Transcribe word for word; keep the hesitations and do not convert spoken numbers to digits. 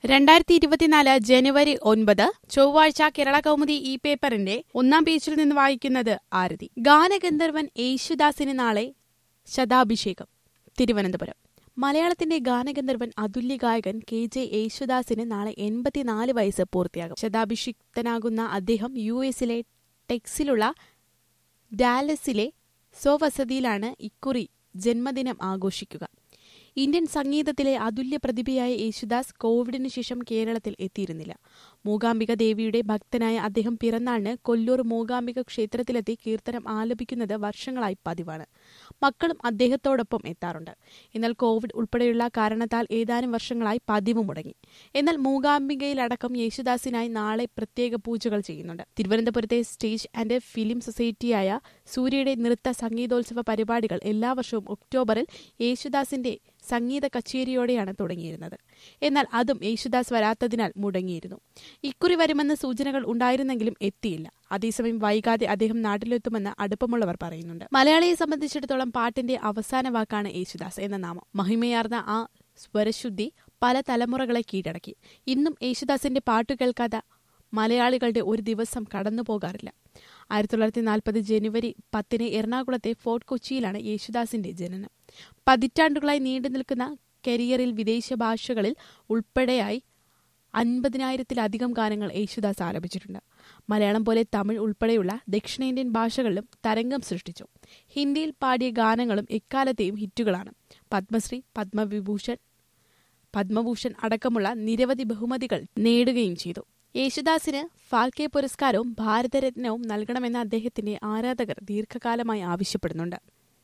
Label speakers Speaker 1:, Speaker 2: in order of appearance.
Speaker 1: രണ്ടായിരത്തി ഇരുപത്തിനാല് ജനുവരി ഒൻപത് ചൊവ്വാഴ്ച കേരള കൗമുദി ഈ പേപ്പറിന്റെ ഒന്നാം പേജിൽ നിന്ന് വായിക്കുന്നത് ആരതി. ഗാനഗന്ധർവൻ യേശുദാസിന് നാളെ ശതാഭിഷേകം. തിരുവനന്തപുരം. മലയാളത്തിന്റെ ഗാനഗന്ധർവൻ അതുല്യ ഗായകൻ കെ ജെ യേശുദാസിന് നാളെ എൺപത്തിനാല് വയസ്സ് പൂർത്തിയാകും. ശതാഭിഷിക്തനാകുന്ന അദ്ദേഹം യു എസിലെ ടെക്സിലുള്ള ഡാലസിലെ സ്വവസതിയിലാണ് ഇക്കുറി ജന്മദിനം ആഘോഷിക്കുക. ഇന്ത്യൻ സംഗീതത്തിലെ അതുല്യ പ്രതിഭയായ യേശുദാസ് കോവിഡിനു ശേഷം കേരളത്തിൽ എത്തിയിരുന്നില്ല. മൂകാംബിക ദേവിയുടെ ഭക്തനായ അദ്ദേഹം പിറന്നാളിന് കൊല്ലൂർ മൂകാംബിക ക്ഷേത്രത്തിലെത്തി കീർത്തനം ആലപിക്കുന്നത് വർഷങ്ങളായി പതിവാണ്. മക്കളും അദ്ദേഹത്തോടൊപ്പം എത്താറുണ്ട്. എന്നാൽ കോവിഡ് ഉൾപ്പെടെയുള്ള കാരണത്താൽ ഏതാനും വർഷങ്ങളായി പതിവ് മുടങ്ങി. എന്നാൽ മൂകാംബികയിലടക്കം യേശുദാസിനായി നാളെ പ്രത്യേക പൂജകൾ ചെയ്യുന്നുണ്ട്. തിരുവനന്തപുരത്തെ സ്റ്റേജ് ആൻഡ് ഫിലിം സൊസൈറ്റിയായ സൂര്യയുടെ നൃത്ത സംഗീതോത്സവ പരിപാടികൾ എല്ലാ വർഷവും ഒക്ടോബറിൽ യേശുദാസിന്റെ സംഗീത കച്ചേരിയോടെയാണ് തുടങ്ങിയിരുന്നത്. എന്നാൽ അതും യേശുദാസ് വരാത്തതിനാൽ മുടങ്ങിയിരുന്നു. ഇക്കുറി വരുമെന്ന് സൂചനകൾ ഉണ്ടായിരുന്നെങ്കിലും എത്തിയില്ല. അതേസമയം വൈകാതെ അദ്ദേഹം നാട്ടിലെത്തുമെന്ന് അടുപ്പമുള്ളവർ പറയുന്നുണ്ട്. മലയാളിയെ സംബന്ധിച്ചിടത്തോളം പാട്ടിന്റെ അവസാന വാക്കാണ് യേശുദാസ് എന്ന നാമം. മഹിമയാർന്ന ആ സ്വരശുദ്ധി പല തലമുറകളെ കീഴടക്കി. ഇന്നും യേശുദാസിന്റെ പാട്ടു കേൾക്കാത്ത മലയാളികളുടെ ഒരു ദിവസം കടന്നുപോകാറില്ല. ആയിരത്തി തൊള്ളായിരത്തി നാൽപ്പത് ജനുവരി പത്തിന് എറണാകുളത്തെ ഫോർട്ട് കൊച്ചിയിലാണ് യേശുദാസിന്റെ ജനനം. പതിറ്റാണ്ടുകളായി നീണ്ടു നിൽക്കുന്ന കരിയറിൽ വിദേശ ഭാഷകളിൽ ഉൾപ്പെടെയായി അൻപതിനായിരത്തിലധികം ഗാനങ്ങൾ യേശുദാസ് ആലപിച്ചിട്ടുണ്ട്. മലയാളം പോലെ തമിഴ് ഉൾപ്പെടെയുള്ള ദക്ഷിണേന്ത്യൻ ഭാഷകളിലും തരംഗം സൃഷ്ടിച്ചു. ഹിന്ദിയിൽ പാടിയ ഗാനങ്ങളും എക്കാലത്തെയും ഹിറ്റുകളാണ്. പത്മശ്രീ, പത്മവിഭൂഷൺ, പത്മഭൂഷൺ അടക്കമുള്ള നിരവധി ബഹുമതികൾ നേടുകയും ചെയ്തു. യേശുദാസിന് ഫാൽക്കെ പുരസ്കാരവും ഭാരതരത്നവും നൽകണമെന്ന് അദ്ദേഹത്തിന്റെ ആരാധകർ ദീർഘകാലമായി ആവശ്യപ്പെടുന്നുണ്ട്.